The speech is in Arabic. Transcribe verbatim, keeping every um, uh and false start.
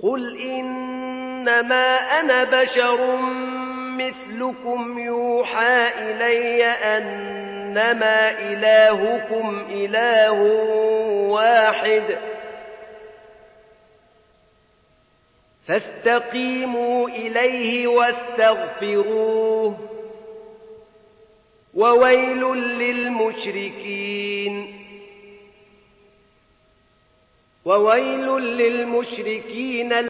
قل إنما أنا بشر مثلكم يوحى إلي أنما إلهكم إله واحد فاستقيموا إليه واستغفروه وويل للمشركين وويل للمشركين